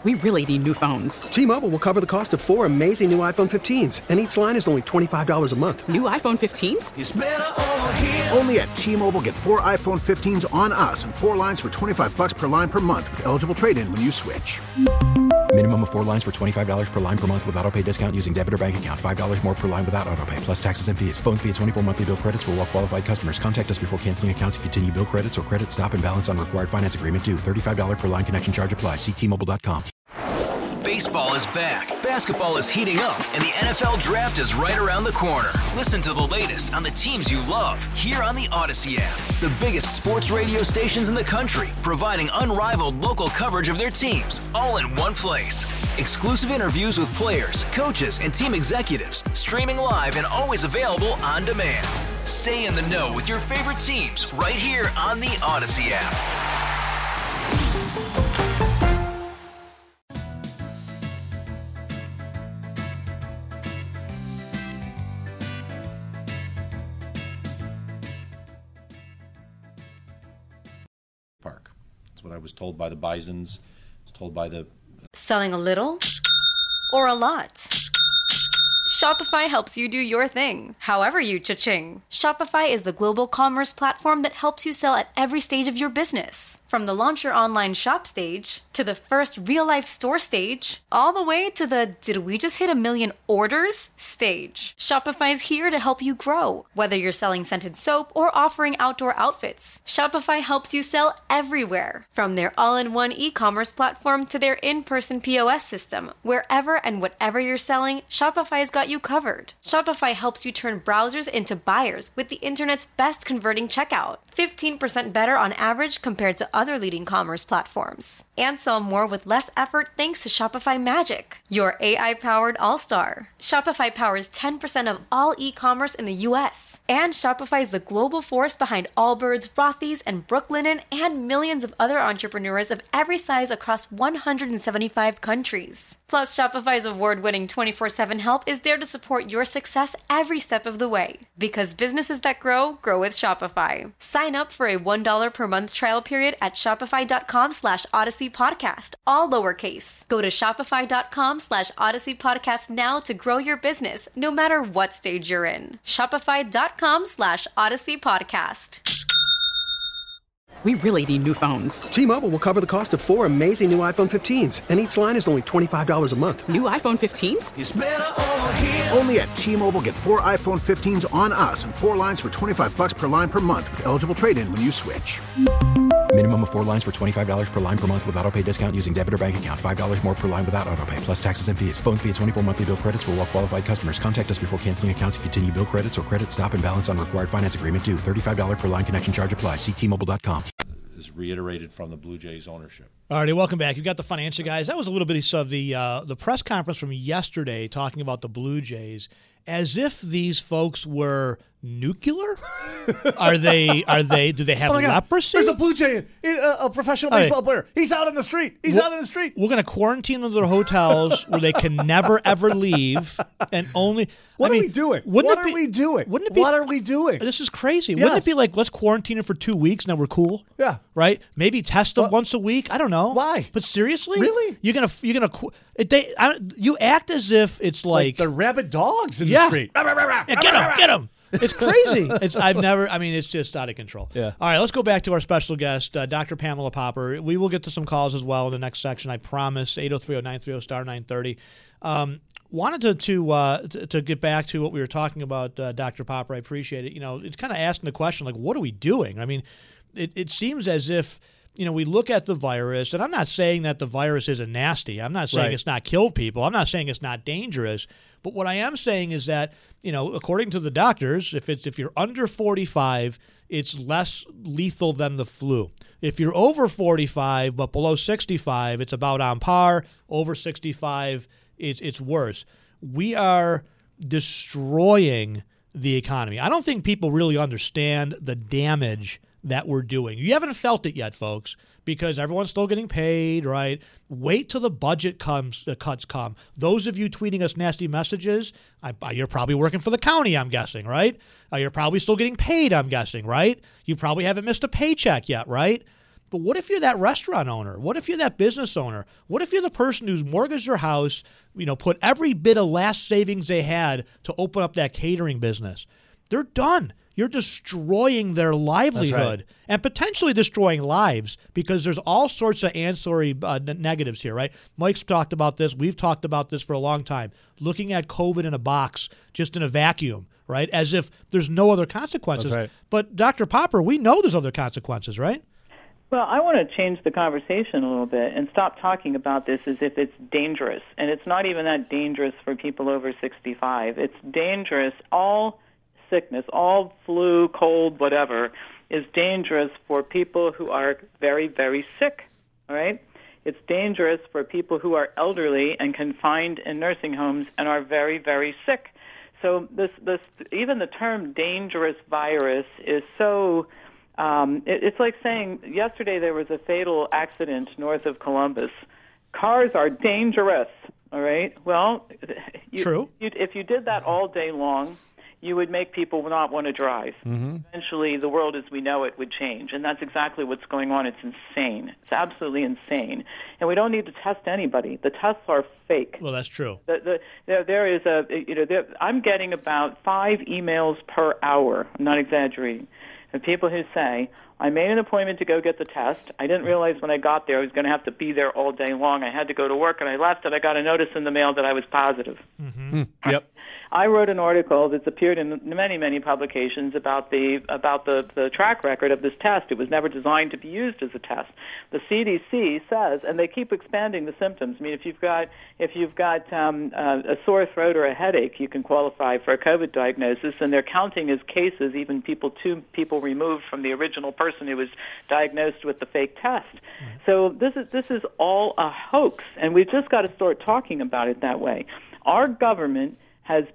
We really need new phones. T-Mobile will cover the cost of 4 amazing new iPhone 15s, and each line is only $25 a month. New iPhone 15s? It's better over here. Only at T-Mobile, get 4 iPhone 15s on us and 4 lines for $25 per line per month with eligible trade-in when you switch. Minimum of 4 lines for $25 per line per month with autopay discount using debit or bank account. $5 more per line without autopay, plus taxes and fees. Phone fee at 24 monthly bill credits for well-qualified customers. Contact us before canceling account to continue bill credits or credit stop and balance on required finance agreement due. $35 per line connection charge applies. See T-Mobile.com. Baseball is back, basketball is heating up, and the NFL Draft is right around the corner. Listen to the latest on the teams you love here on the Odyssey app. The biggest sports radio stations in the country, providing unrivaled local coverage of their teams, all in one place. Exclusive interviews with players, coaches, and team executives, streaming live and always available on demand. Stay in the know with your favorite teams right here on the Odyssey app. Park. That's what I was told by the Bisons. I was told by the... Selling a little or a lot? Shopify helps you do your thing, however you cha-ching. Shopify is the global commerce platform that helps you sell at every stage of your business. From the launch your online shop stage, to the first real-life store stage, all the way to the did we just hit 1 million orders stage. Shopify's here to help you grow. Whether you're selling scented soap or offering outdoor outfits, Shopify helps you sell everywhere. From their all-in-one e-commerce platform to their in-person POS system, wherever and whatever you're selling, Shopify's got you covered. Shopify helps you turn browsers into buyers with the internet's best converting checkout. 15% better on average compared to other leading commerce platforms. And sell more with less effort thanks to Shopify Magic, your AI-powered all-star. Shopify powers 10% of all e-commerce in the US. And Shopify is the global force behind Allbirds, Rothy's, and Brooklinen, and millions of other entrepreneurs of every size across 175 countries. Plus, Shopify's award-winning 24/7 help is there to support your success every step of the way. Because businesses that grow, grow with Shopify. Sign up for a $1 per month trial period at shopify.com/Odyssey Podcast, all lowercase. Go to shopify.com/Odyssey Podcast now to grow your business, no matter what stage you're in. Shopify.com/Odyssey Podcast. We really need new phones. T-Mobile will cover the cost of 4 amazing new iPhone 15s, and each line is only $25 a month. New iPhone 15s? It's better over here. Only at T-Mobile, get 4 iPhone 15s on us and 4 lines for $25 per line per month with eligible trade-in when you switch. Minimum of 4 lines for $25 per line per month with autopay discount using debit or bank account. $5 more per line without autopay, plus taxes and fees. Phone fee at 24 monthly bill credits for well-qualified customers. Contact us before canceling account to continue bill credits or credit stop and balance on required finance agreement due. $35 per line connection charge applies. See T-Mobile.com. is reiterated from the Blue Jays ownership. All righty, welcome back. You've got the financial guys. That was a little bit of the press conference from yesterday talking about the Blue Jays, as if these folks were nuclear. Do they have leprosy? There's a Blue Jay, a professional baseball player. He's out in the street. Out in the street. We're going to quarantine them to their hotels where they can never, ever leave. And only... What are we doing? What are we doing? This is crazy. Yes. Wouldn't it be like, let's quarantine them for 2 weeks, now we're cool? Yeah. Right? Maybe test them once a week? I don't know. Why? But seriously? Really? You act as if it's like the rabid dogs in the street. Get him. It's crazy. It's just out of control. Yeah. All right, let's go back to our special guest, Dr. Pamela Popper. We will get to some calls as well in the next section, I promise. 803-930-STAR-930. Wanted to get back to what we were talking about, Dr. Popper. I appreciate it. It's kind of asking the question, like, what are we doing? I mean, it seems as if, we look at the virus, and I'm not saying that the virus isn't nasty. I'm not saying it's not killed people. I'm not saying it's not dangerous. But what I am saying is that, according to the doctors, if you're under 45, it's less lethal than the flu. If you're over 45 but below 65, it's about on par. Over 65, it's worse. We are destroying the economy. I don't think people really understand the damage that we're doing. You haven't felt it yet, folks, because everyone's still getting paid, right? Wait till the budget cuts come. Those of you tweeting us nasty messages, you're probably working for the county, I'm guessing, right? You're probably still getting paid, I'm guessing, right? You probably haven't missed a paycheck yet, right? But what if you're that restaurant owner? What if you're that business owner? What if you're the person who's mortgaged their house, put every bit of last savings they had to open up that catering business? They're done. You're destroying their livelihood and potentially destroying lives because there's all sorts of ancillary negatives here, right? Mike's talked about this. We've talked about this for a long time. Looking at COVID in a box, just in a vacuum, right? As if there's no other consequences. That's right. But Dr. Popper, we know there's other consequences, right? Well, I want to change the conversation a little bit and stop talking about this as if it's dangerous. And it's not even that dangerous for people over 65. It's dangerous. All sickness, all flu, cold, whatever, is dangerous for people who are very, very sick, all right? It's dangerous for people who are elderly and confined in nursing homes and are very, very sick. So this even the term dangerous virus is so, it's like saying yesterday there was a fatal accident north of Columbus. Cars are dangerous, all right? Well, True. If you did that all day long, you would make people not want to drive. Mm-hmm. Eventually, the world as we know it would change, and that's exactly what's going on. It's insane. It's absolutely insane, and we don't need to test anybody. The tests are fake. Well, that's true. There is I'm getting about 5 emails per hour. I'm not exaggerating. Of people who say, I made an appointment to go get the test. I didn't realize when I got there I was going to have to be there all day long. I had to go to work, and I left, and I got a notice in the mail that I was positive. Mm-hmm. Yep. I wrote an article that's appeared in many, many publications about the track record of this test. It was never designed to be used as a test. The CDC says, and they keep expanding the symptoms. I mean, if you've got a sore throat or a headache, you can qualify for a COVID diagnosis, and they're counting as cases even 2 people removed from the original person who was diagnosed with the fake test. Mm-hmm. So this is all a hoax, and we've just got to start talking about it that way. Our government has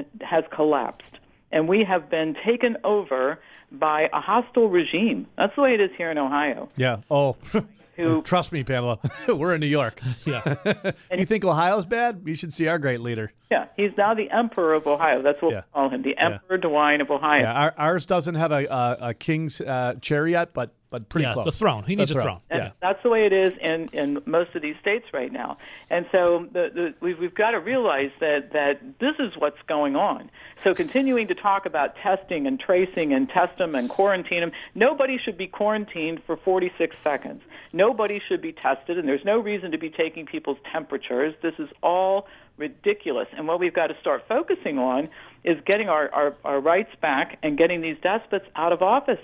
collapsed, and we have been taken over by a hostile regime. That's the way it is here in Ohio. Yeah. Oh, trust me, Pamela. We're in New York. Yeah. And you think Ohio's bad? You should see our great leader. Yeah, he's now the Emperor of Ohio. That's what we call him, the Emperor DeWine of Ohio. Yeah, ours doesn't have a king's chair yet, but pretty close. The throne. He needs a throne. And that's the way it is in most of these states right now. And so we've got to realize that this is what's going on. So continuing to talk about testing and tracing and test them and quarantine them, nobody should be quarantined for 46 seconds. Nobody should be tested, and there's no reason to be taking people's temperatures. This is all ridiculous. And what we've got to start focusing on is getting our rights back and getting these despots out of office.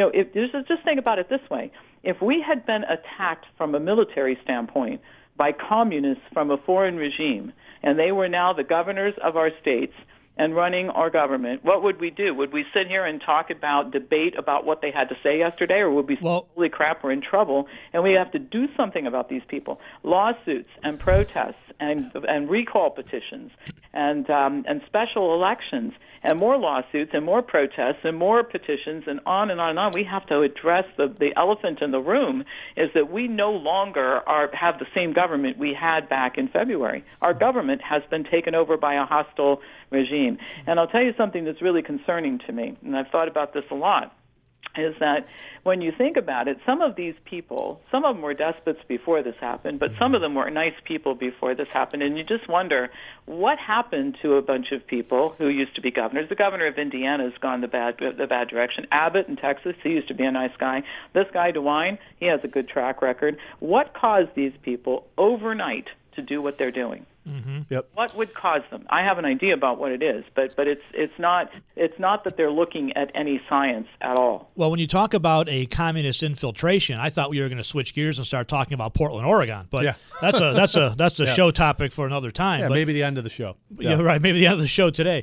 Just think about it this way. If we had been attacked from a military standpoint by communists from a foreign regime, and they were now the governors of our states and running our government, what would we do? Would we sit here and debate about what they had to say yesterday, or would we say, holy crap, we're in trouble, and we have to do something about these people? Lawsuits and protests and recall petitions and special elections and more lawsuits and more protests and more petitions and on and on and on. We have to address the elephant in the room is that we no longer have the same government we had back in February. Our government has been taken over by a hostile regime. And I'll tell you something that's really concerning to me, and I've thought about this a lot, is that when you think about it, some of these people, some of them were despots before this happened, but some of them were nice people before this happened, and you just wonder what happened to a bunch of people who used to be governors. The governor of Indiana has gone the bad direction. Abbott in Texas, he used to be a nice guy. This guy, DeWine, he has a good track record. What caused these people overnight to do what they're doing? Mm-hmm. Yep. What would cause them? I have an idea about what it is, but it's not that they're looking at any science at all. Well, when you talk about a communist infiltration, I thought we were going to switch gears and start talking about Portland, Oregon. But that's a show topic for another time. Yeah, but, maybe the end of the show. Yeah, right. Maybe the end of the show today.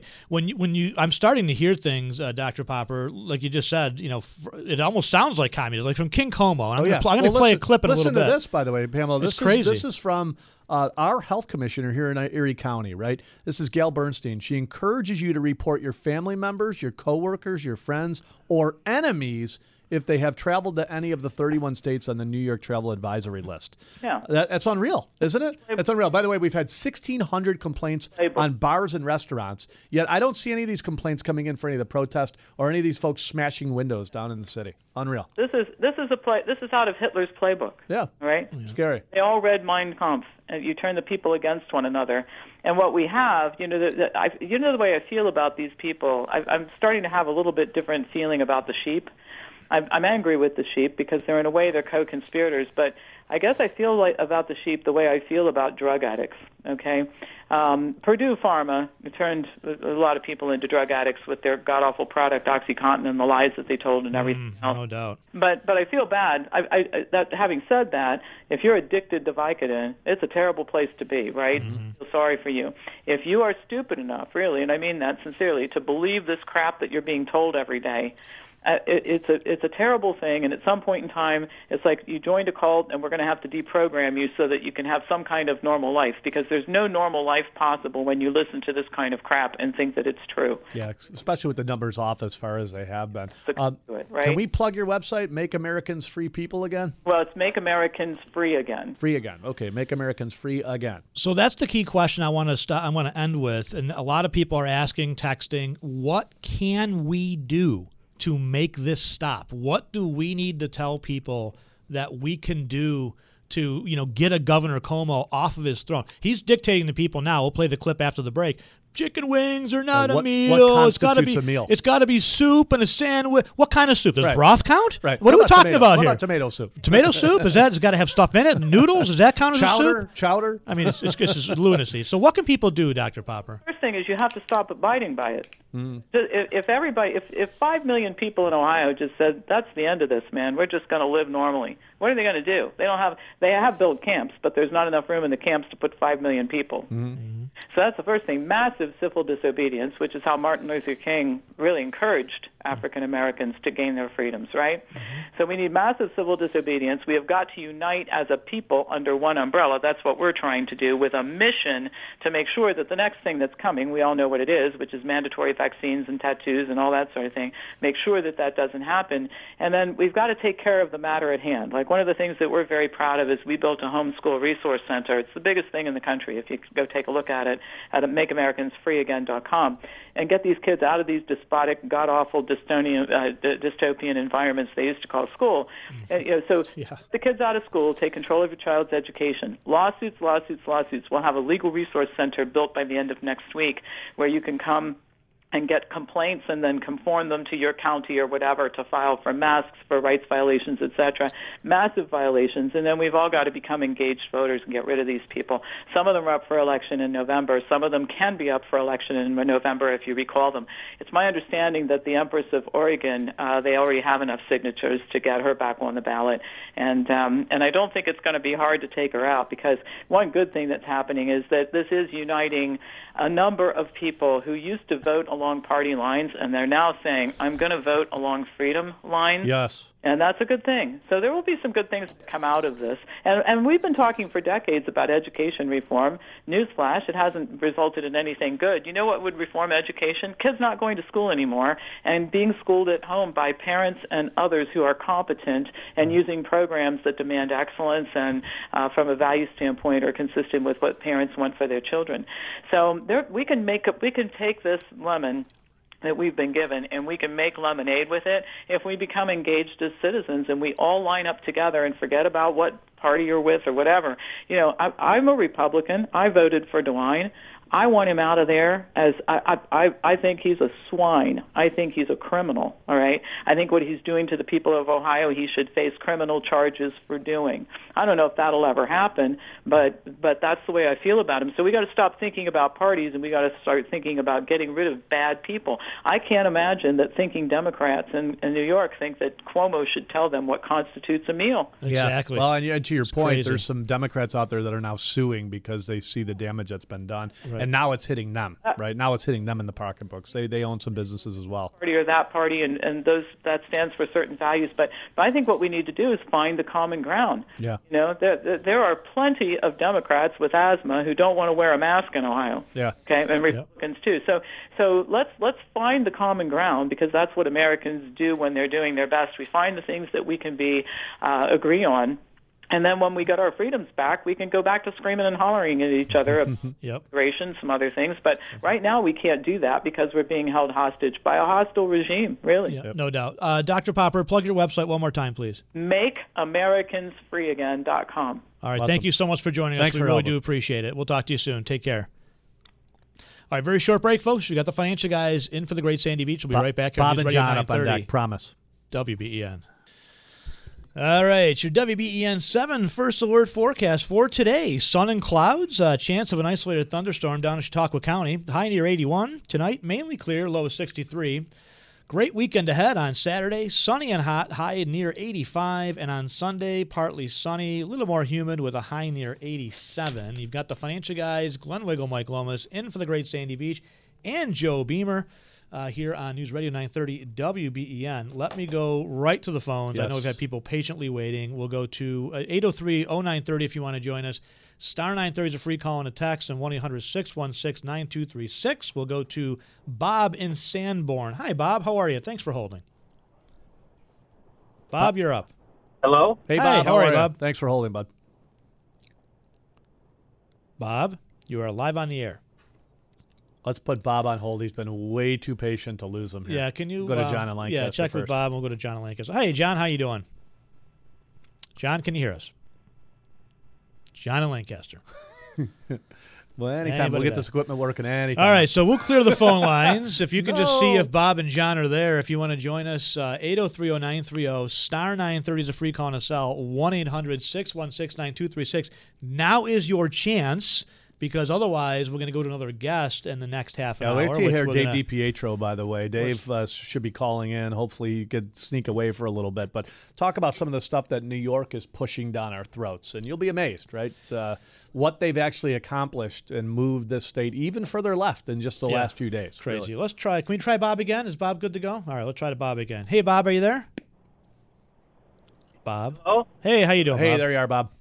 I'm starting to hear things, Dr. Popper, like you just said. It almost sounds like communism, like from King Como. I'm going to play a clip in a little bit. Listen to this, by the way, Pamela. It's crazy. This is from our health commissioner here in Erie County, right? This is Gail Bernstein. She encourages you to report your family members, your coworkers, your friends, or enemies if they have traveled to any of the 31 states on the New York Travel Advisory list. Yeah. That's unreal, isn't it? That's unreal. By the way, we've had 1,600 complaints on bars and restaurants, yet I don't see any of these complaints coming in for any of the protests or any of these folks smashing windows down in the city. Unreal. This is out of Hitler's playbook. Yeah. Right? Yeah. Scary. They all read Mein Kampf, and you turn the people against one another. And what we have, the way I feel about these people, I'm starting to have a little bit different feeling about the sheep. I'm angry with the sheep because in a way they're co-conspirators, but I guess I feel like about the sheep the way I feel about drug addicts, okay? Purdue Pharma turned a lot of people into drug addicts with their god-awful product, OxyContin, and the lies that they told and everything else. No doubt. But I feel bad. Having said that, if you're addicted to Vicodin, it's a terrible place to be, right? I feel sorry for you. If you are stupid enough, really, and I mean that sincerely, to believe this crap that you're being told every day, it's a terrible thing, and at some point in time, it's like you joined a cult, and we're going to have to deprogram you so that you can have some kind of normal life, because there's no normal life possible when you listen to this kind of crap and think that it's true. Yeah, especially with the numbers off as far as they have been. Right? Can we plug your website, Make Americans Free People Again? Well, it's Make Americans Free Again. Free Again. Okay, Make Americans Free Again. So that's the key question I want to end with, and a lot of people are asking, texting, what can we do to make this stop? What do we need to tell people that we can do to, get a Governor Cuomo off of his throne? He's dictating to people now. We'll play the clip after the break. Chicken wings are not a meal. It's got to be a meal. It's got to be soup and a sandwich. What kind of soup? Does broth count? Right. What are we talking about here? What about tomato soup? Tomato soup? It's got to have stuff in it? Noodles? Does that count as a soup? Chowder? I mean, it's just lunacy. So what can people do, Dr. Popper? First thing is you have to stop abiding by it. If 5 million people in Ohio just said, that's the end of this, man, we're just going to live normally, what are they going to do? They have built camps, but there's not enough room in the camps to put 5 million people. So that's the first thing. Massive civil disobedience, which is how Martin Luther King really encouraged African Americans to gain their freedoms, right? So we need massive civil disobedience. We have got to unite as a people under one umbrella. That's what we're trying to do, with a mission to make sure that the next thing that's coming, we all know what it is, which is mandatory vaccines and tattoos and all that sort of thing, make sure that that doesn't happen. And then we've got to take care of the matter at hand. Like, one of the things that we're very proud of is we built a homeschool resource center. It's the biggest thing in the country. If you go take a look at it at MakeAmericansFreeAgain.com, and get these kids out of these despotic, god-awful, dystopian environments they used to call school. The kids out of school, take control of your child's education. Lawsuits. We'll have a legal resource center built by the end of next week where you can come and get complaints and then conform them to your county or whatever to file for masks, for rights violations, etc. Massive violations. And then we've all got to become engaged voters and get rid of these people. Some of them are up for election in November. Some of them can be up for election in November if you recall them. It's my understanding that the Empress of Oregon, they already have enough signatures to get her back on the ballot. And I don't think it's going to be hard to take her out, because one good thing that's happening is that this is uniting a number of people who used to vote along party lines, and they're now saying, I'm going to vote along freedom lines. Yes. And that's a good thing. So there will be some good things that come out of this. And we've been talking for decades about education reform. Newsflash, it hasn't resulted in anything good. You know what would reform education? Kids not going to school anymore and being schooled at home by parents and others who are competent and using programs that demand excellence and from a value standpoint are consistent with what parents want for their children. So we can take this lemon that we've been given, and we can make lemonade with it if we become engaged as citizens and we all line up together and forget about what party you're with or whatever. I'm a Republican. I voted for DeWine. I want him out of there. I think he's a swine. I think he's a criminal, all right? I think what he's doing to the people of Ohio, he should face criminal charges for doing. I don't know if that'll ever happen, but that's the way I feel about him. So we got to stop thinking about parties, and we got to start thinking about getting rid of bad people. I can't imagine that thinking Democrats in New York think that Cuomo should tell them what constitutes a meal. Exactly. Yeah. Well, and to your point, crazy. There's some Democrats out there that are now suing because they see the damage that's been done. Right. And now it's hitting them, right? Now it's hitting them in the pocketbooks. They own some businesses as well. Party or that party, and that stands for certain values. But I think what we need to do is find the common ground. Yeah. You know, there are plenty of Democrats with asthma who don't want to wear a mask in Ohio. Yeah. Okay, and Republicans too. So let's find the common ground, because that's what Americans do when they're doing their best. We find the things that we can agree on. And then when we get our freedoms back, we can go back to screaming and hollering at each other about immigration, some other things. But right now we can't do that because we're being held hostage by a hostile regime, really. Yep. No doubt. Dr. Popper, plug your website one more time, please. MakeAmericansFreeAgain.com. All right. Awesome. Thank you so much for joining us. Thanks we for really helping. do appreciate it. We'll talk to you soon. Take care. All right, very short break, folks. We got the financial guys in for the Great Sandy Beach. We'll be right back here. Bob News and Radio John up on 930. deck. Promise. WBEN. All right, your WBEN 7 first alert forecast for today. Sun and clouds, chance of an isolated thunderstorm down in Chautauqua County. High near 81. Tonight, mainly clear, low of 63. Great weekend ahead on Saturday. Sunny and hot, high near 85. And on Sunday, partly sunny, a little more humid with a high near 87. You've got the financial guys, Glenn Wiggle, Mike Lomas, in for the Great Sandy Beach, and Joe Beamer. Here on News Radio 930 WBEN. Let me go right to the phones. Yes. I know we've had people patiently waiting. We'll go to 803-0930 if you want to join us. Star 930 is a free call and a text, and 1-800-616-9236. We'll go to Bob in Sanborn. Hi, Bob. How are you? Thanks for holding. Bob, you're up. Hello? Hey, Hi, Bob. how are you, Bob? Thanks for holding, bud. Bob, you are live on the air. Let's put Bob on hold. He's been way too patient to lose him here. Yeah, can you go to John and Lancaster Yeah, check first. with Bob. We'll go to John and Lancaster. Hey, John, how you doing? John, can you hear us? John and Lancaster. Well, anytime. Anybody We'll get there? this equipment working anytime. All right, so we'll clear the phone lines. If you can just see if Bob and John are there, if you want to join us, 803-0930, star 930 is a free call and a cell, 1-800-616-9236. Now is your chance, because otherwise we're going to go to another guest in the next half an hour. Wait till you hear which Dave we're gonna- DiPietro, by the way. Dave should be calling in. Hopefully you could sneak away for a little bit. But talk about some of the stuff that New York is pushing down our throats. And you'll be amazed, right? What they've actually accomplished and moved this state even further left in just the last few days. Crazy. Really. Let's try. Can we try Bob again? Is Bob good to go? All right, let's try to Bob again. Hey, Bob, are you there? Bob? Oh. Hey, how you doing, Hey, Bob? there you are, Bob.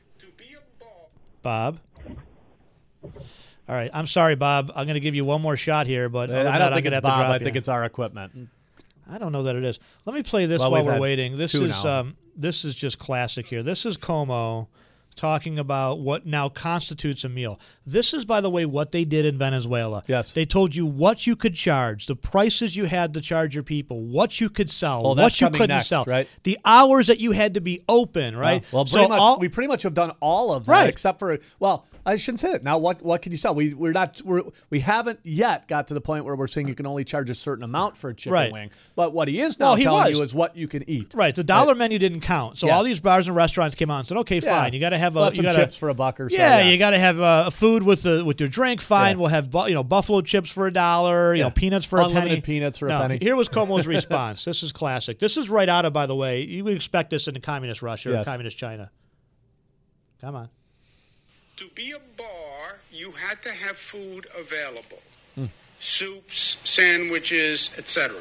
Bob? All right, I'm sorry, Bob. I'm going to give you one more shot here, but other than I that, don't think I'm it's gonna have to Bob. drop I you. think it's our equipment. I don't know that it is. Let me play this Well, while we've we're had waiting. This two is now. this is just classic here. This is Como talking about what now constitutes a meal. This is, by the way, what they did in Venezuela. Yes. They told you what you could charge, the prices you had to charge your people, what you could sell, Well, what that's you coming couldn't next, sell, right? the hours that you had to be open, right? Well, we pretty much have done all of that, Right. except for, well, I shouldn't say that. Now, what can you sell? We haven't yet got to the point where we're saying you can only charge a certain amount for a chicken Right. wing. But what he is now telling you is what you can eat. Right, the dollar menu didn't count, so Yeah. all these bars and restaurants came out and said, "Okay, Yeah. fine, you got to have We'll have you some gotta, chips for $1 or so. Yeah, you got to have food with your drink. Fine, Yeah. we'll have buffalo chips for $1. Yeah. Peanuts for Unlimited a penny. peanuts for a No, penny. Here was Como's response. This is classic. This is right out of, by the way, you would expect this in communist Russia or Yes. communist China. Come on. To be a bar, you had to have food available. Soups, sandwiches, etc.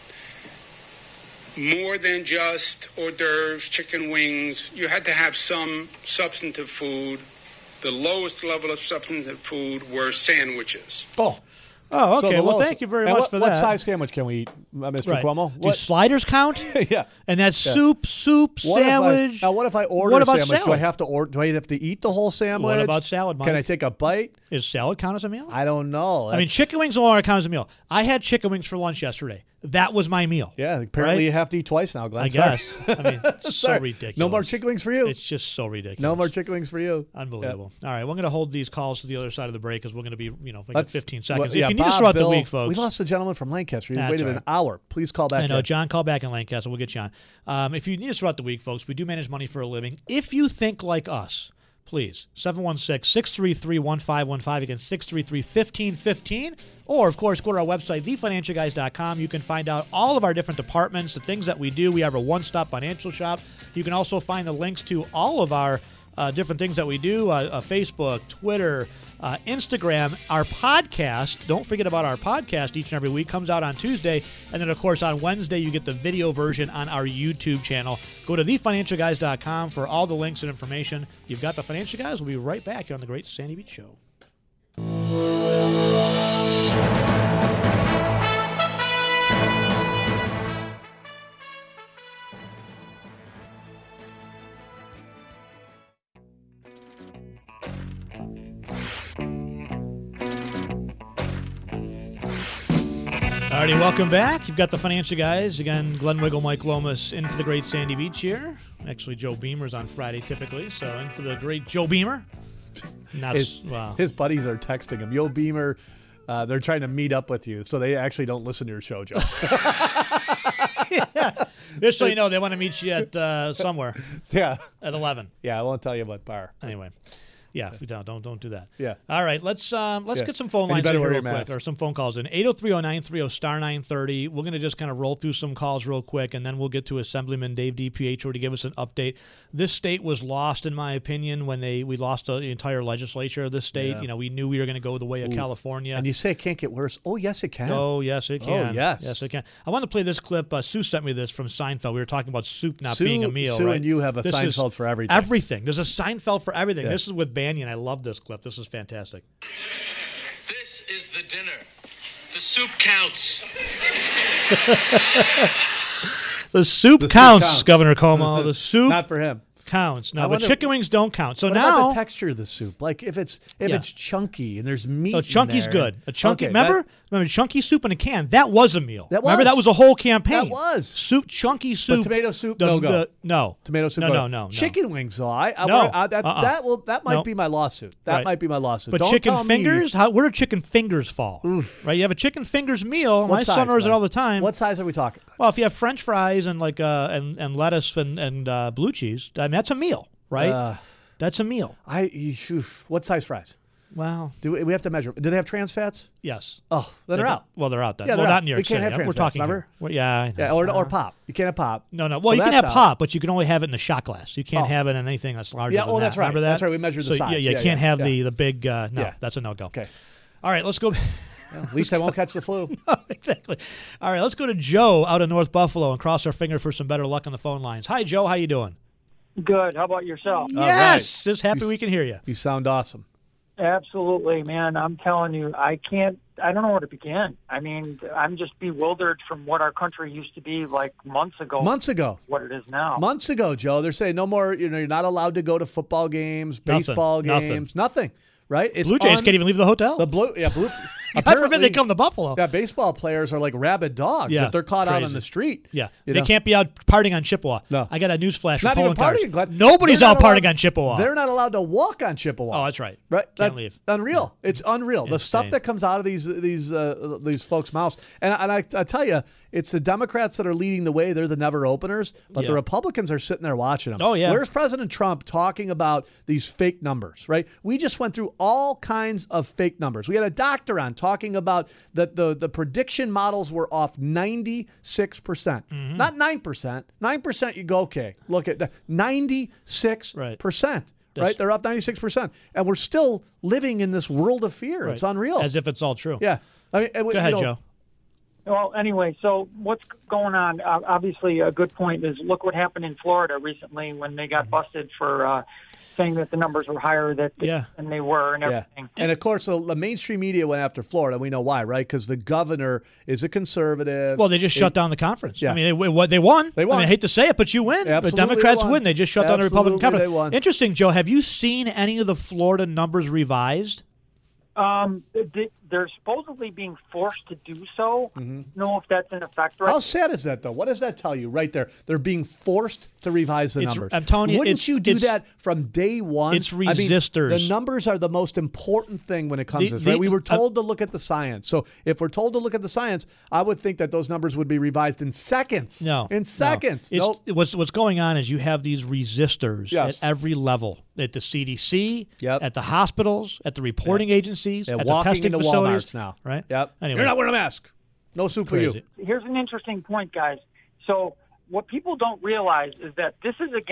More than just hors d'oeuvres, chicken wings. You had to have some substantive food. The lowest level of substantive food were sandwiches. Oh, okay. the Well, lowest- thank you very and much for what that. size sandwich can we eat, Mr. Right. Cuomo? Do sliders count? Yeah. And that's Yeah. soup, What sandwich. Now, what if I order What a about sandwich? Do I salad? have to order? Do I have to eat the whole sandwich? What about salad, Mike? Can I take a bite? Is salad count as a meal? I don't know. I mean, chicken wings no longer count as a meal. I had chicken wings for lunch yesterday. That was my meal. Yeah, apparently right? you have to eat twice now, Glenn. I Sorry. guess. I mean, it's so Sorry. ridiculous. No more chicken wings for you. It's just so ridiculous. No more chicken wings for you. Unbelievable. All right, we're going to hold these calls to the other side of the break because we're going to be, for Let's- 15 seconds. well, yeah, if you need us Bob, throughout the Bill, week, folks. We lost the gentleman from Lancaster. He That's waited all right. an hour. Please call back. I know. in. John, call back in Lancaster. We'll get you on. If you need us throughout the week, folks, we do manage money for a living. If you think like us, please, 716-633-1515. Again, 633-1515. Or, of course, go to our website, thefinancialguys.com. You can find out all of our different departments, the things that we do. We have a one-stop financial shop. You can also find the links to all of our different things that we do, Facebook, Twitter, Instagram. Our podcast, don't forget about our podcast each and every week, comes out on Tuesday. And then, of course, on Wednesday, you get the video version on our YouTube channel. Go to thefinancialguys.com for all the links and information. You've got The Financial Guys. We'll be right back here on the Great Sandy Beach Show. Alrighty, welcome back. You've got The Financial Guys. Again, Glenn Wiggle, Mike Lomas in for the Great Sandy Beach here. Actually, Joe Beamer's on Friday typically, so in for the great Joe Beamer. His buddies are texting him. Yo, Beamer, they're trying to meet up with you, so they actually don't listen to your show, Joe. Yeah. Just so you know, they want to meet you at somewhere. Yeah. At 11. Yeah, I won't tell you what bar. Anyway. Yeah, if we don't do that. Yeah. All right, let's get some phone lines in here real quick, or some phone calls in. 803-0930-930. We're going to just kind of roll through some calls real quick, and then we'll get to Assemblyman Dave DiPietro to give us an update. This state was lost, in my opinion, when we lost the entire legislature of this state. Yeah. We knew we were going to go the way of California. And you say it can't get worse. Oh, yes, it can. Oh, yes, it can. Oh, yes. Yes, it can. I want to play this clip. Sue sent me this from Seinfeld. We were talking about soup not being a meal, Sue right? and you have a Seinfeld for everything. Everything. There's a Seinfeld for everything. Yeah. This is with Banyan. I love this clip. This is fantastic. This is the dinner. The soup counts. The soup counts, Governor Cuomo. The soup not for him. Counts. No, but chicken wings don't count. So what now about the texture of the soup? Like if it's chunky and there's meat. Chunky's in there. good. A chunky. Okay, remember chunky soup in a can? That was a meal. Remember that was a whole campaign. That was chunky soup. But tomato soup. No. Tomato soup. No. Chicken wings though. That might be my lawsuit. That might be my lawsuit. But don't chicken fingers. Where do chicken fingers fall? Oof. Right. You have a chicken fingers meal. My son orders it all the time. What size are we talking? Well, if you have French fries and and lettuce and blue cheese, I mean that's a meal. Right? That's a meal. What size fries? Wow. Do we have to measure? Do they have trans fats? Yes. Oh, then they're out. Well, they're out then. Yeah, well, they're not out. in New York We can't City. have trans We're talking fats, remember? Well, yeah. Or pop. You can't have pop. No. Well, you can have pop, but you can only have it in a shot glass. You can't have it in anything that's larger than that. That's right. Remember that? That's right. We measured the size. Yeah, you can't have the big, that's a no-go. Okay. All right, let's go. Well, at least I won't catch the flu. No, exactly. All right, let's go to Joe out of North Buffalo and cross our fingers for some better luck on the phone lines. Hi, Joe. How you doing? Good. How about yourself? Yes. Right. Just happy we can hear you. You sound awesome. Absolutely, man. I'm telling you, I don't know where to begin. I mean, I'm just bewildered from what our country used to be like months ago. What it is now. Months ago, Joe. They're saying no more, you're not allowed to go to football games, baseball games, nothing. Right? It's Blue Jays can't even leave the hotel. Blue. God forbid they come to Buffalo. Yeah, baseball players are like rabid dogs if they're caught out on the street. Yeah, they can't be out partying on Chippewa. No. I got a news flash for not Poland even cars. partying. Nobody's out partying on Chippewa. They're not allowed to walk on Chippewa. Oh, that's right. Right? Can't leave. Unreal. It's unreal. The stuff that comes out of these folks' mouths. And I tell you, it's the Democrats that are leading the way. They're the never openers. But the Republicans are sitting there watching them. Oh, yeah. Where's President Trump talking about these fake numbers, right? We just went through all kinds of fake numbers. We had a doctor on talking about that the prediction models were off 96%. Mm-hmm. Not 9%. 9% you go, okay, look at 96%. Right? They're off 96%. And we're still living in this world of fear. It's unreal. As if it's all true. Yeah. I mean, go ahead, Joe. Well, anyway, so what's going on? Obviously, a good point is look what happened in Florida recently when they got busted for saying that the numbers were higher than they were and everything. And, of course, the mainstream media went after Florida. We know why, right? Because the governor is a conservative. Well, they just shut down the conference. Yeah. I mean, they won. They won. I mean, I hate to say it, but you win. Absolutely, the Democrats win. They just shut down the Republican conference. They won. Interesting, Joe. Have you seen any of the Florida numbers revised? They're supposedly being forced to do so. Know if that's in effect right. How sad is that, though? What does that tell you right there? They're being forced to revise the numbers. I'm telling you, wouldn't you do that from day one? It's resistors. I mean, the numbers are the most important thing when it comes to this, right? We were told to look at the science. So if we're told to look at the science, I would think that those numbers would be revised in seconds. No. In seconds. No. What's going on is you have these resistors at every level. At the CDC, at the hospitals, at the reporting agencies, at the testing facilities. Now. Right? Yep. Anyway. You're not wearing a mask. No soup for you. Here's an interesting point, guys. So what people don't realize is that this is against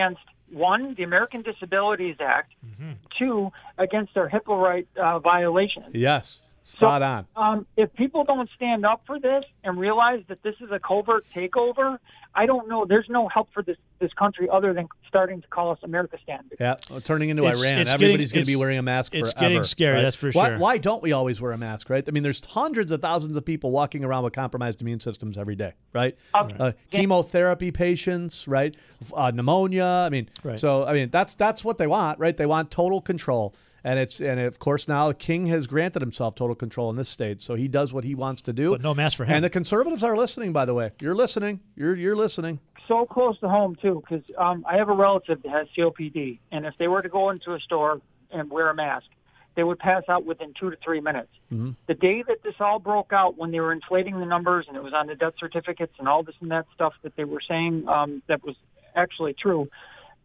one, the American Disabilities Act, two, against their HIPAA right violations. Yes, spot on. If people don't stand up for this and realize that this is a covert takeover, I don't know. There's no help for this country other than starting to call us America Standard. Yeah, turning into Iran. Everybody's going to be wearing a mask forever. It's getting scary, right? that's for sure. Why don't we always wear a mask, right? I mean, there's hundreds of thousands of people walking around with compromised immune systems every day, right? Chemotherapy patients, right? Pneumonia. I mean, so I mean that's what they want, right? They want total control. And of course now King has granted himself total control in this state, so he does what he wants to do. But no mask for him. And the conservatives are listening, by the way. You're listening. You're listening. So close to home too, because I have a relative that has COPD, and if they were to go into a store and wear a mask, they would pass out within 2 to 3 minutes. Mm-hmm. The day that this all broke out, when they were inflating the numbers and it was on the death certificates and all this and that stuff that they were saying that was actually true,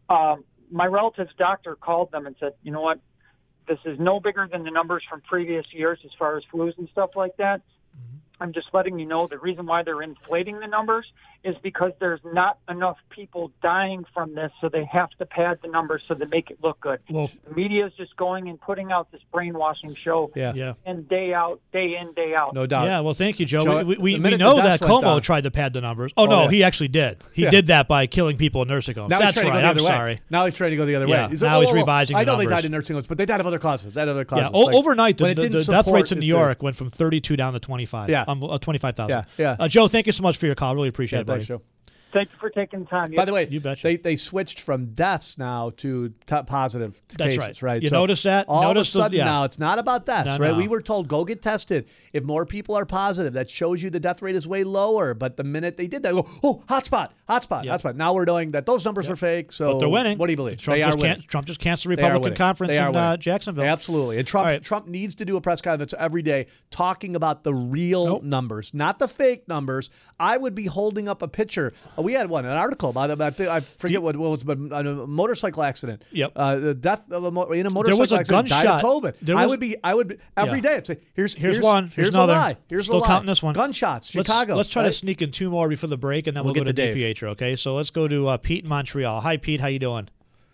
my relative's doctor called them and said, you know what? This is no bigger than the numbers from previous years as far as flus and stuff like that. I'm just letting you know the reason why they're inflating the numbers is because there's not enough people dying from this, so they have to pad the numbers so they make it look good. Well, the media is just going and putting out this brainwashing show, and day out, day in, day out. No doubt. Yeah, well, thank you, Joe. Joe, we know that Cuomo tried to pad the numbers. He actually did. He did that by killing people in nursing homes. Now That's right. I'm sorry. Now he's trying to go the other way. Now he's revising the I know numbers. they died in nursing homes, but they died of other causes. Yeah, overnight, the death rates in New York went from 32 down to 25. Yeah. 25,000. Yeah. Joe, thank you so much for your call. Really appreciate it, buddy. Thanks, Joe. Thank you for taking the time. By the way, you betcha. They switched from deaths now to positive That's cases, right? You notice that? All of a sudden now, it's not about deaths, right? No. We were told, go get tested. If more people are positive, that shows you the death rate is way lower. But the minute they did that, go, hotspot. Now we're knowing that those numbers are fake. So but they're winning. What do you believe? Trump just canceled the Republican conference in Jacksonville. Absolutely. And Trump needs to do a press conference every day talking about the real numbers, not the fake numbers. I would be holding up a picture. We had an article about I forget what was, but a motorcycle accident. Yep. The death of in a motorcycle there was a accident gunshot. Died of COVID. I would be every day. I'd say here's one. Here's another. A lie. Here's Still a lie. counting this one. Gunshots. Chicago. Let's try to sneak in two more before the break, and then we'll go to DiPietro. Okay. So let's go to Pete in Montreal. Hi, Pete. How you doing?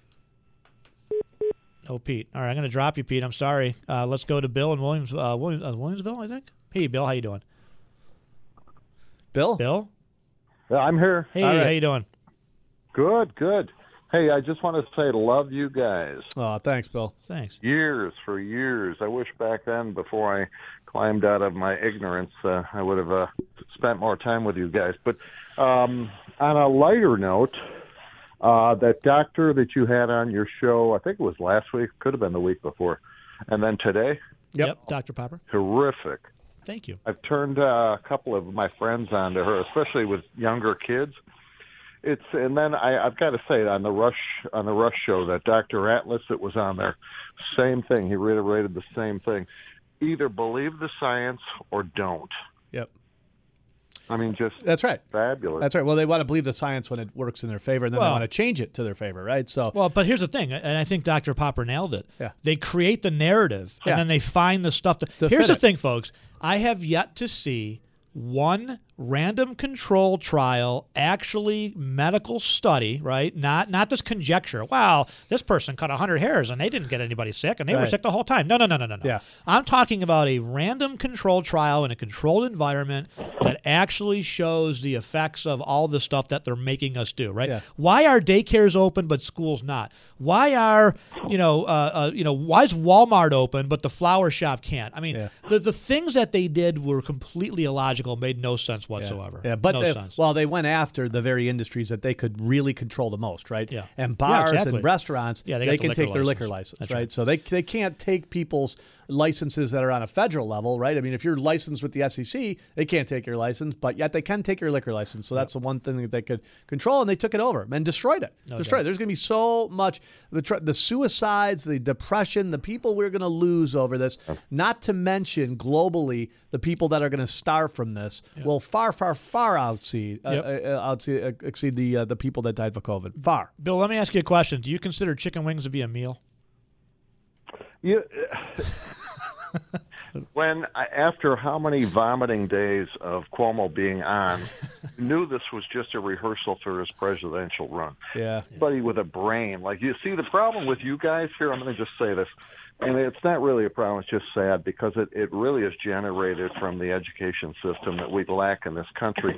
Oh, Pete. All right, I'm going to drop you, Pete. I'm sorry. Let's go to Bill in Williamsville, I think. Hey, Bill. How you doing? Bill? Yeah, I'm here. Hey, how you doing? Good. Hey, I just want to say love you guys. Oh, thanks, Bill. Thanks. Years. I wish back then, before I climbed out of my ignorance, I would have spent more time with you guys. But on a lighter note, that doctor that you had on your show, I think it was last week, could have been the week before, and then today. Yep, Dr. Popper. Terrific. Thank you. I've turned a couple of my friends onto her, especially with younger kids. And then I've got to say, on the Rush show, that Dr. Atlas that was on there, same thing. He reiterated the same thing. Either believe the science or don't. Yep. I mean, that's right. Fabulous. That's right. Well, they want to believe the science when it works in their favor, and then they want to change it to their favor, right? So, but here's the thing, and I think Dr. Popper nailed it. Yeah. They create the narrative, and then they find the stuff. Here's the thing, folks. I have yet to see one random control trial, actually medical study, right? Not this conjecture. Wow, this person cut 100 hairs and they didn't get anybody sick and they were sick the whole time. No. Yeah. I'm talking about a random control trial in a controlled environment that actually shows the effects of all the stuff that they're making us do, right? Yeah. Why are daycares open but schools not? Why are, why is Walmart open but the flower shop can't? I mean, the things that they did were completely illogical, made no sense whatsoever. Yeah, but no sense. They went after the very industries that they could really control the most, right? Yeah. And bars exactly. and restaurants, they can take their liquor license, That's right? So they can't take people's licenses that are on a federal level, right? I mean, if you're licensed with the SEC, they can't take your license, but yet they can take your liquor license. So that's the one thing that they could control, and they took it over and destroyed it. There's going to be so much, the suicides, the depression, the people we're going to lose over this, not to mention globally the people that are going to starve from this will far exceed the people that died of COVID. Far. Bill, let me ask you a question. Do you consider chicken wings to be a meal? Yeah. After how many vomiting days of Cuomo being on, knew this was just a rehearsal for his presidential run. Yeah. Somebody with a brain. Like, you see, the problem with you guys here, I'm going to just say this, and it's not really a problem, it's just sad, because it really is generated from the education system that we lack in this country.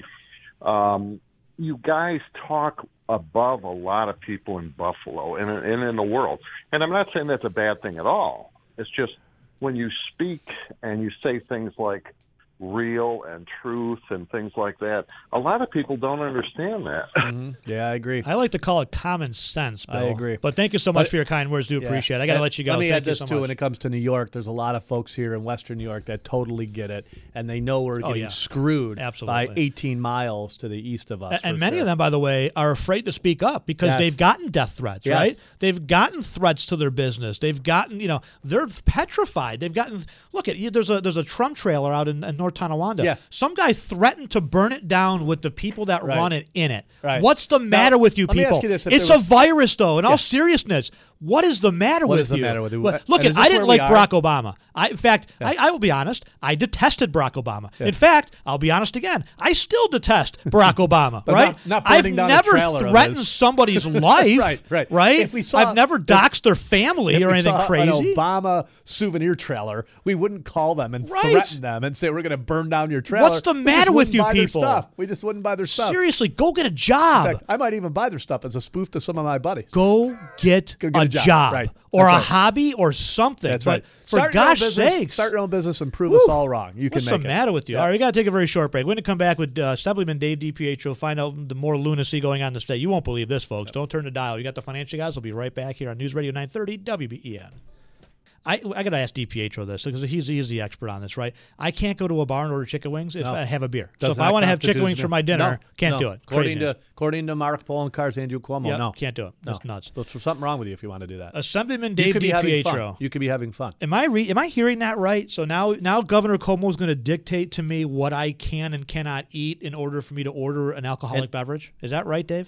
You guys talk above a lot of people in Buffalo and in the world. And I'm not saying that's a bad thing at all. It's just when you speak and you say things like real and truth and things like that, a lot of people don't understand that. Mm-hmm. Yeah, I agree. I like to call it common sense, Bill. I agree. But thank you so much for your kind words. Do appreciate it. I got to let you go. Let me thank add this, so too. much. When it comes to New York, there's a lot of folks here in Western New York that totally get it, and they know we're getting screwed by 18 miles to the east of us. And many of them, by the way, are afraid to speak up because they've gotten death threats, right? They've gotten threats to their business. They've gotten, they're petrified. They've gotten, look, there's a Trump trailer out in North Tonawanda. Yeah. Some guy threatened to burn it down with the people that run it in it. Right. What's the matter with you let me people? ask you this, It's a virus, though. In all seriousness, what is the matter with you? What is the matter with you? Look, And is I this didn't where like we are? Barack Obama. In fact, I will be honest, I detested Barack Obama. Yeah. In fact, I'll be honest again, I still detest Barack Obama, But right? not I've burning down a never trailer of threatened his. somebody's life, right. If we saw, I've never doxed their family or anything crazy. An Obama souvenir trailer, we wouldn't call them and threaten them and say, we're going to burn down your trailer. What's the matter with you people? We just wouldn't buy their stuff. Seriously, go get a job. In fact, I might even buy their stuff as a spoof to some of my buddies. Go get a job. Right. Or That's a hobby or something. That's but right. for gosh sakes. Start your own business and prove us all wrong. You can What's make the it. matter with you? Yeah. All right, we got to take a very short break. We're going to come back with Assemblyman Dave DiPietro, find out the more lunacy going on in the state. You won't believe this, folks. Don't turn the dial. You got the financial guys. We'll be right back here on News Radio 930 WBEN. I got to ask DiPietro this because he's the expert on this, right? I can't go to a bar and order chicken wings if I have a beer. So if I want to have chicken wings for my dinner, can't do it. According to Mark Poloncarz, Andrew Cuomo, no. Can't do it. That's nuts. There's something wrong with you if you want to do that. Assemblyman Dave DiPietro. You could be having fun. Am I hearing that right? So now Governor Cuomo is going to dictate to me what I can and cannot eat in order for me to order an alcoholic beverage? Is that right, Dave?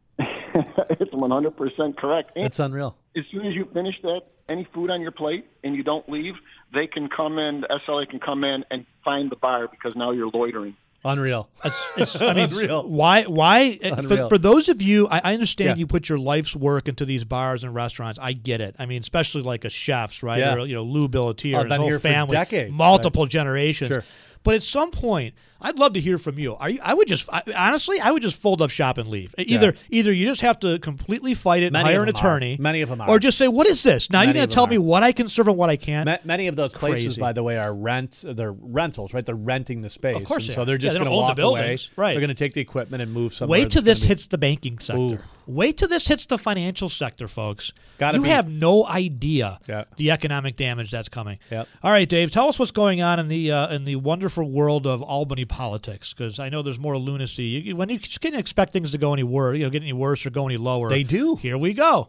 It's 100% correct. And it's unreal. As soon as you finish any food on your plate and you don't leave, they can come in, the SLA can come in and find the bar because now you're loitering. Unreal. Unreal. Why? For those of you, I understand you put your life's work into these bars and restaurants. I get it. I mean, especially like a chef's, right? Yeah. Or, Lou Billatier and his whole here family, for decades, multiple generations. Sure. But at some point, I'd love to hear from you. I would just fold up shop and leave. Either you just have to completely fight it and hire an attorney. Many of them are. Or just say, what is this? Now you're going to tell me what I can serve and what I can't? Many of those places, by the way, are they're rentals, right? They're renting the space. Of course, so they're just going to walk away. Right. They're going to take the equipment and move somewhere. Wait till this hits the banking sector. Ooh. Wait till this hits the financial sector, folks. You have no idea the economic damage that's coming. Yep. All right, Dave, tell us what's going on in the wonderful world of Albany politics, because I know there's more lunacy. When you just can't expect things to go any worse, get any worse or go any lower. They do. Here we go.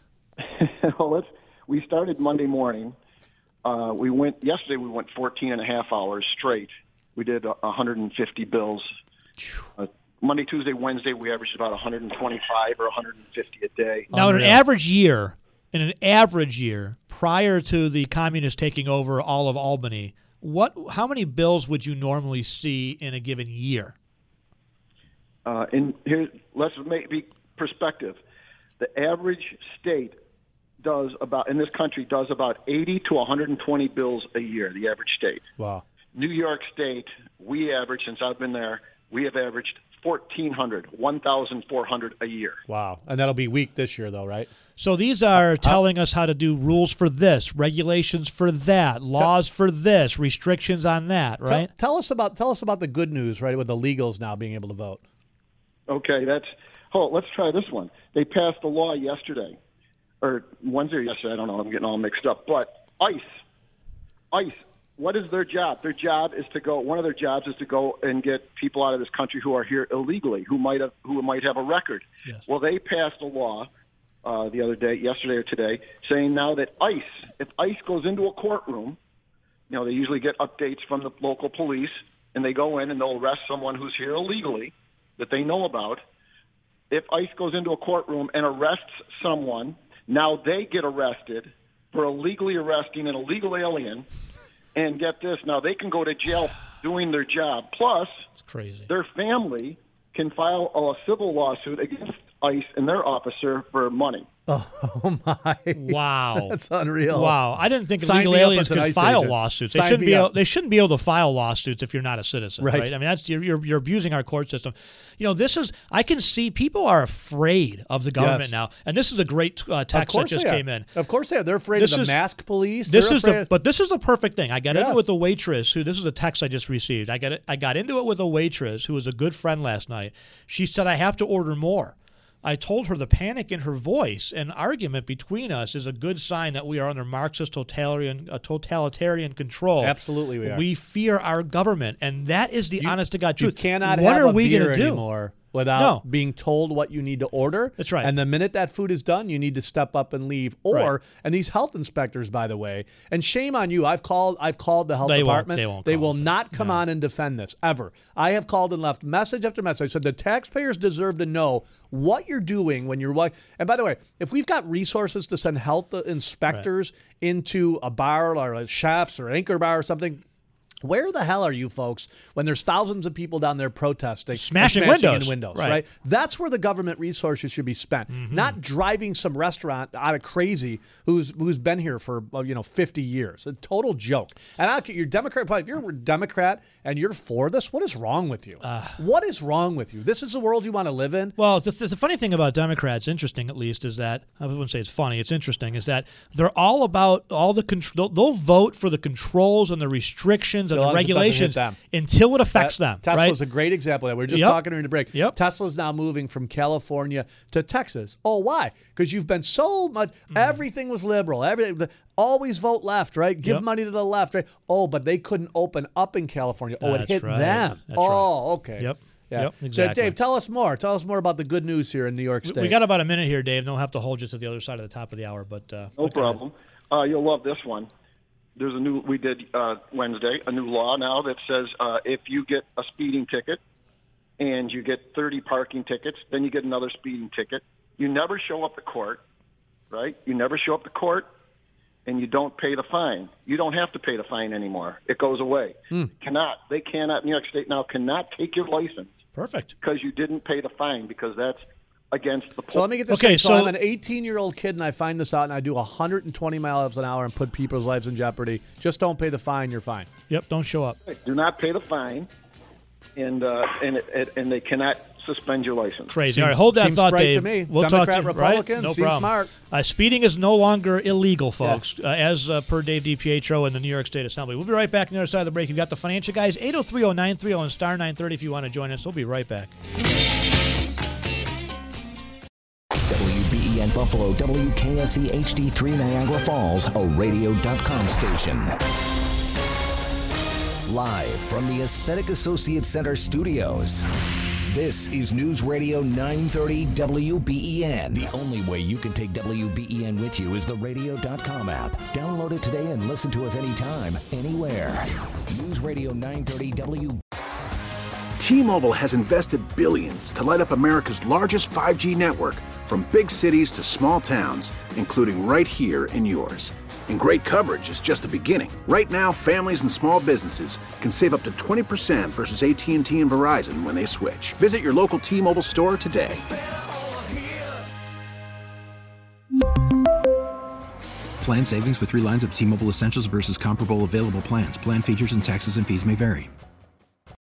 Well, we started Monday morning. Yesterday we went 14 and a half hours straight. We did 150 bills. Monday, Tuesday, Wednesday, we averaged about 125 or 150 a day. Now, in an average year, prior to the communists taking over all of Albany, how many bills would you normally see in a given year? Let's maybe perspective. The average state in this country does about 80 to 120 bills a year, the average state. Wow. New York State, since I've been there, we have averaged 1,400 a year. Wow. And that'll be weak this year, though, right? So these are telling us how to do rules for this, regulations for that, laws for this, restrictions on that, right? Tell us about the good news, right, with the legals now being able to vote. Okay, let's try this one. They passed a law yesterday, or Wednesday or yesterday, I don't know, I'm getting all mixed up. But ICE, what is their job? One of their jobs is to go and get people out of this country who are here illegally, who might have a record. Yes. Well, they passed a law the other day, yesterday or today, saying now that if ICE goes into a courtroom, they usually get updates from the local police, and they go in and they'll arrest someone who's here illegally that they know about. If ICE goes into a courtroom and arrests someone, now they get arrested for illegally arresting an illegal alien, And get this, now they can go to jail doing their job. Plus, it's crazy. Their family can file a civil lawsuit against ICE and their officer for money. Oh my! Wow, that's unreal. Wow, I didn't think illegal aliens could file lawsuits. They shouldn't be able to file lawsuits if you're not a citizen, right? I mean, that's you're abusing our court system. I can see people are afraid of the government now, and this is a great text that just came in. Of course they are. They're afraid of the mask police. This is the perfect thing. I got into it with a waitress who. This is a text I just received. I got into it with a waitress who was a good friend last night. She said I have to order more. I told her the panic in her voice and argument between us is a good sign that we are under Marxist totalitarian control. Absolutely, we are. We fear our government, and that is the honest-to-God truth. You cannot what have are a we beer going to do anymore without being told what you need to order. That's right. And the minute that food is done, you need to step up and leave. And these health inspectors, by the way, and shame on you. I've called the health department. They will not come on and defend this ever. I have called and left message after message. I said the taxpayers deserve to know what you're doing when you're like. And by the way, if we've got resources to send health inspectors into a bar or a chef's or Anchor Bar or something. Where the hell are you folks when there's thousands of people down there protesting, smashing in windows, right? That's where the government resources should be spent, not driving some restaurant out of crazy who's been here for 50 years. A total joke. And you're Democrat. If you're a Democrat and you're for this, what is wrong with you? What is wrong with you? This is the world you want to live in? Well, the funny thing about Democrats, interesting at least, is that I wouldn't say it's funny. It's interesting is that they're all about all the control. They'll vote for the controls and the restrictions and the regulations until it affects them. Tesla's a great example of that. We were just talking during the break. Tesla's now moving from California to Texas. Oh, why? Because you've been so much, everything was liberal. Always vote left, right? Give money to the left, right? Oh, but they couldn't open up in California. Oh, it hit them. Okay. Yep. Yeah. Yep, exactly. So, Dave, tell us more. Tell us more about the good news here in New York State. We got about a minute here, Dave. Don't have to hold you to the other side of the top of the hour. But no problem. You'll love this one. There's we did Wednesday, a new law now that says if you get a speeding ticket and you get 30 parking tickets, then you get another speeding ticket. You never show up to court, right? You never show up to court, and you don't pay the fine. You don't have to pay the fine anymore. It goes away. They cannot, New York State now cannot take your license. Perfect. Because you didn't pay the fine, because that's against the So let me get this straight. So I'm an 18-year-old kid, and I find this out, and I do 120 miles an hour and put people's lives in jeopardy. Just don't pay the fine. You're fine. Yep, don't show up. Do not pay the fine, and they cannot suspend your license. Crazy. All right, hold that thought, right Dave. To me. We'll Democrat, talk to Republican, right? No seems problem. Smart. Speeding is no longer illegal, folks, as per Dave DiPietro in the New York State Assembly. We'll be right back on the other side of the break. You've got the Financial Guys, 803-0930 and star 930 if you want to join us. We'll be right back. WBEN Buffalo, WKSE HD3 Niagara Falls, a radio.com station. Live from the Aesthetic Associates Center studios. This is News Radio 930 WBEN. The only way you can take WBEN with you is the radio.com app. Download it today and listen to us anytime, anywhere. News Radio 930 WBEN. T-Mobile has invested billions to light up America's largest 5G network, from big cities to small towns, including right here in yours. And great coverage is just the beginning. Right now, families and small businesses can save up to 20% versus AT&T and Verizon when they switch. Visit your local T-Mobile store today. Plan savings with 3 lines of T-Mobile Essentials versus comparable available plans. Plan features and taxes and fees may vary.